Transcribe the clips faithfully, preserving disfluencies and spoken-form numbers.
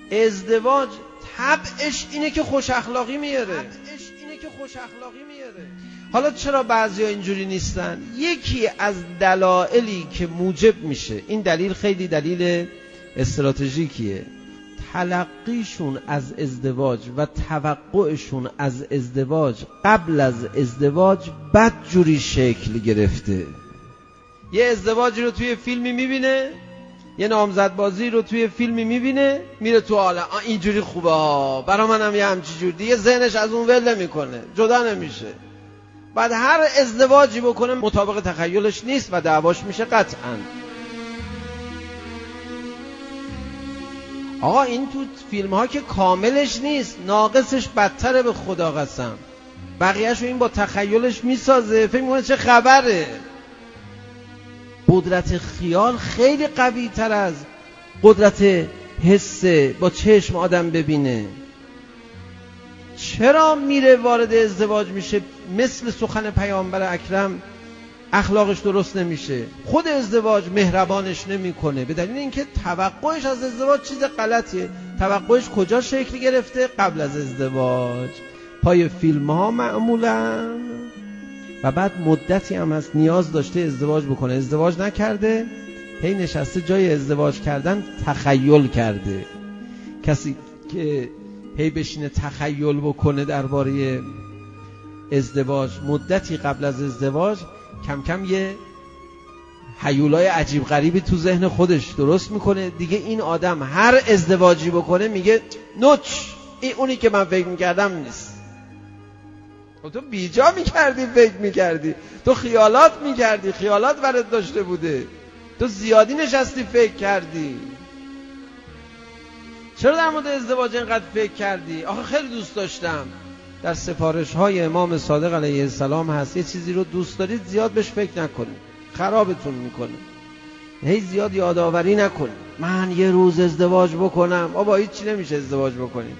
ازدواج طبعش اینه که خوش اخلاقی میاره، طبعش اینه که خوش اخلاقی میاره. حالا چرا بعضیا اینجوری نیستن؟ یکی از دلایلی که موجب میشه، این دلیل خیلی دلیل استراتژیکیه، تلقیشون از ازدواج و توقعشون از ازدواج قبل از ازدواج بدجوری شکل گرفته. یه ازدواجی رو توی فیلمی میبینه، یه نامزدبازی رو توی فیلمی میبینه، میره تو حالا اینجوری خوبه ها، برا منم یه همچی جور، دیگه ذهنش از اون ول نمیکنه، جدا نمیشه. بعد هر ازدواجی بکنه مطابق تخیلش نیست و دعواش میشه قطعاً. آقا این تو فیلم ها که کاملش نیست، ناقصش بدتره به خدا قسم. بقیه‌شو این با تخیلش میسازه، فکر میکنه چه خبره. قدرت خیال خیلی قوی تر از قدرت حس با چشم آدم ببینه. چرا میره وارد ازدواج میشه مثل سخن پیامبر اکرم اخلاقش درست نمیشه؟ خود ازدواج مهربانش نمیکنه، به دلیل اینکه توقعش از ازدواج چیز غلطیه. توقعش کجا شکل گرفته؟ قبل از ازدواج، پای فیلم ها معمولا. و بعد مدتی هم هست نیاز داشته ازدواج بکنه، ازدواج نکرده، هی نشسته جای ازدواج کردن تخیل کرده. کسی که هی بشینه تخیل بکنه درباره ازدواج مدتی قبل از ازدواج، کم کم یه هیولای عجیب غریبی تو ذهن خودش درست میکنه. دیگه این آدم هر ازدواجی بکنه میگه نوچ، این اونی که من فکر میکردم نیست. تو بیجا میکردی، فکر میکردی، تو خیالات میکردی، خیالات برات داشته بوده، تو زیادی نشستی فکر کردی. چرا در مورد ازدواج اینقدر فکر کردی؟ آخه خیلی دوست داشتم. در سفارش های امام صادق علیه السلام هست، یه چیزی رو دوست دارید زیاد بهش فکر نکنید، خرابتون میکنه. هی زیاد یادآوری نکنید من یه روز ازدواج بکنم. آبا هیچی نمیشه ازدواج بکنید.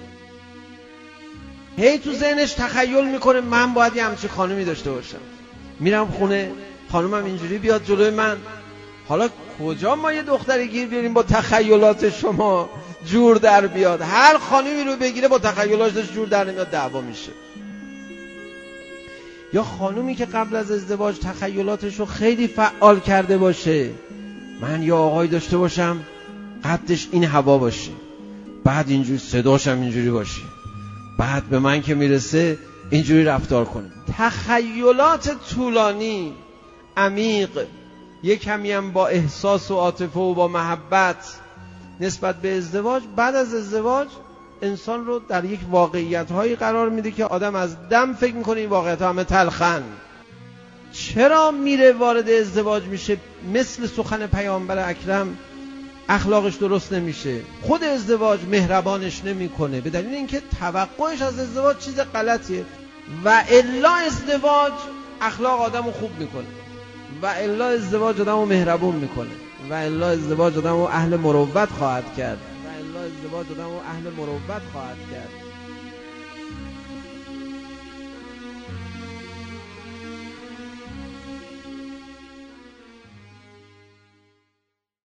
هی تو ذهنش تخیل میکنه من باید یه همچین خانمی داشته باشم، میرم خونه خانومم اینجوری بیاد جلوی من. حالا کجا ما یه دختری گیر بیاریم با تخیلات شما جور در بیاد؟ هر خانمی رو بگیره با تخیلاتش جور در نمیاد، دعوا میشه. یا خانومی که قبل از ازدواج تخیلاتش رو خیلی فعال کرده باشه، من یا آقای داشته باشم قدش این هوا باشه، بعد اینجوری صداشم اینجوری باشه، بعد به من که میرسه اینجوری رفتار کنه. تخیلات طولانی عمیق، یک کمی هم با احساس و عاطفه و با محبت نسبت به ازدواج، بعد از ازدواج انسان رو در یک واقعیت هایی قرار میده که آدم از دم فکر میکنه این واقعیت ها همه تلخن. چرا میره وارد ازدواج میشه مثل سخن پیامبر اکرم اخلاقش درست نمیشه؟ خود ازدواج مهربانش نمیکنه، به دلیل اینکه توقعش از ازدواج چیز غلطیه. و الا ازدواج اخلاق آدمو خوب میکنه، و الا ازدواج آدمو مهربون میکنه، و الا ازدواج آدمو اهل مروت خواهد کرد، و الا ازدواج آدمو اهل مروت خواهد کرد.